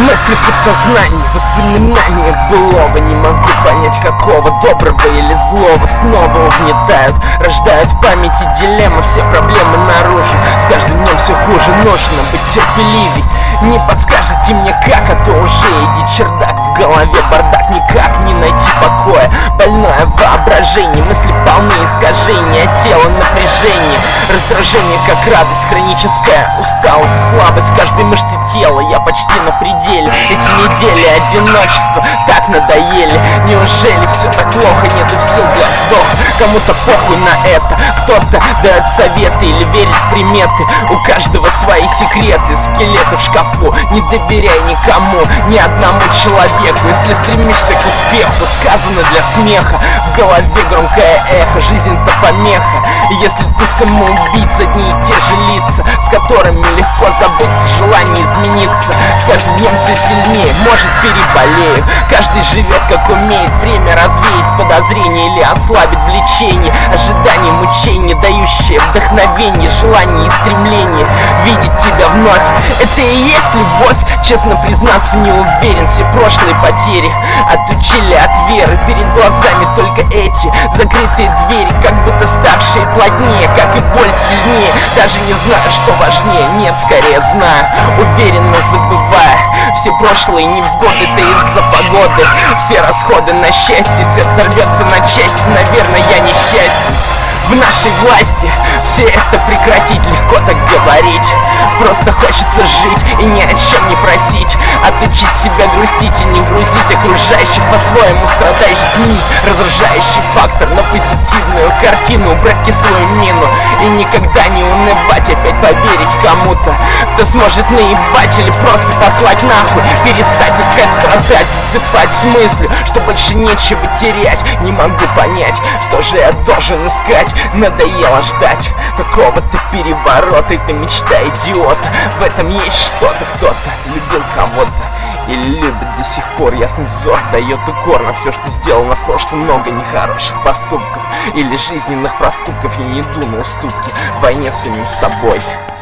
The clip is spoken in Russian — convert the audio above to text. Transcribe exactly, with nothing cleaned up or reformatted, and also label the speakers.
Speaker 1: Мысли подсознания, воспоминания былого. Не могу понять какого, доброго или злого. Снова угнетают, рождают в памяти дилеммы. Все проблемы наружу, с каждым днем все хуже. Нужно быть терпеливей. Не подскажете мне как, а то уже иди чердак. В голове бардак, никак не найти покоя. Больное воображение, мысли полны искажения, тело напряжение, раздражение как радость хроническая, усталость, слабость каждой мышцы тела. Я почти на пределе, эти недели одиночества так надоели. Неужели все так плохо, нету сил для вздоха? Кому-то похуй на это, кто-то дает советы или верит в приметы. У каждого свои секреты, скелеты в шкафу. Не доверяй никому, ни одному человеку. Если стремишься к успеху, сказано для смеха. В голове громкое эхо, жизнь-то помеха. И если ты самоубийца, одни и те же лица, с которыми легко забыться, желание измениться с каждым днем все сильнее, может переболею. Каждый живет как умеет, время развеять подозрение или ослабит влечение. Ожидание, мучение, дающее вдохновение, желание и стремление видеть тебя вновь. Это и есть любовь? Честно признаться, не уверен. Все прошлые потери отучили от веры. Перед глазами только эти закрытые двери, как будто ставшие плотнее, как и боль сильнее. Даже не знаю, что важнее, нет, скорее знаю, уверенно забывая все прошлые невзгоды, да из-за погоды. Все расходы на счастье, сердце рвется на части. Наверное, я несчастен. В нашей власти все это прекратить, легко так говорить. Просто хочется жить и ни о чем не просить. Отучить себя грустить и не грузить окружающих по-своему страдающих. Нить, раздражающий фактор на позитивную картину, убрать кислую мину и никогда не унывать. Опять поверить кому-то, кто сможет наебать или просто послать нахуй. Перестать искать, страдать, засыпать с мыслью, что больше нечего терять. Не могу понять, что же я должен искать. Надоело ждать какого-то переворота. Это мечта идиота. В этом есть что-то, кто-то любил кого-то или любит до сих пор. Ясный взор дает укор на все, что сделано в прошлом. Много нехороших поступков или жизненных проступков. Я не иду на уступки в войне с самим собой.